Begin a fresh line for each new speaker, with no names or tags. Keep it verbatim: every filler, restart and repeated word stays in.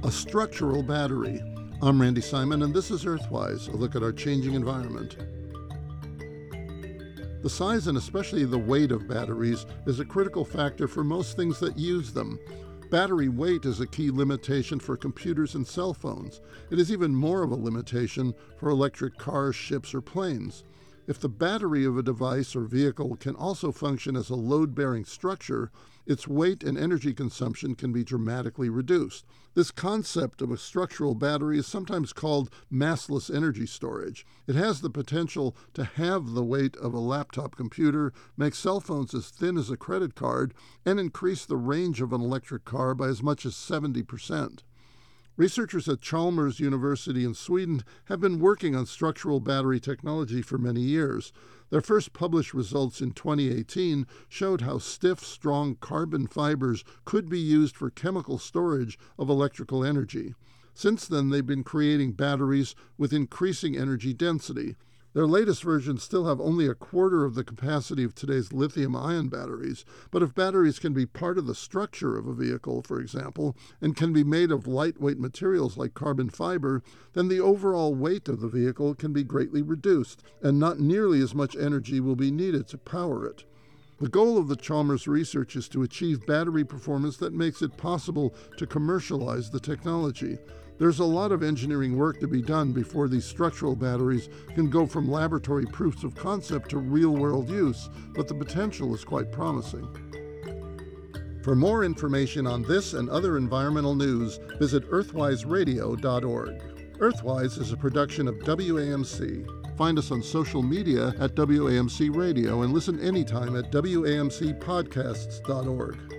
A structural battery. I'm Randy Simon, and this is Earthwise, a look at our changing environment. The size and especially the weight of batteries is a critical factor for most things that use them. Battery weight is a key limitation for computers and cell phones. It is even more of a limitation for electric cars, ships, or planes. If the battery of a device or vehicle can also function as a load-bearing structure, its weight and energy consumption can be dramatically reduced. This concept of a structural battery is sometimes called massless energy storage. It has the potential to halve the weight of a laptop computer, make cell phones as thin as a credit card, and increase the range of an electric car by as much as seventy percent. Researchers at Chalmers University in Sweden have been working on structural battery technology for many years. Their first published results in twenty eighteen showed how stiff, strong carbon fibers could be used for chemical storage of electrical energy. Since then, they've been creating batteries with increasing energy density. Their latest versions still have only a quarter of the capacity of today's lithium-ion batteries, but if batteries can be part of the structure of a vehicle, for example, and can be made of lightweight materials like carbon fiber, then the overall weight of the vehicle can be greatly reduced, and not nearly as much energy will be needed to power it. The goal of the Chalmers research is to achieve battery performance that makes it possible to commercialize the technology. There's a lot of engineering work to be done before these structural batteries can go from laboratory proofs of concept to real-world use, but the potential is quite promising. For more information on this and other environmental news, visit earthwise radio dot org. Earthwise is a production of W A M C. Find us on social media at W A M C Radio and listen anytime at W A M C podcasts dot org.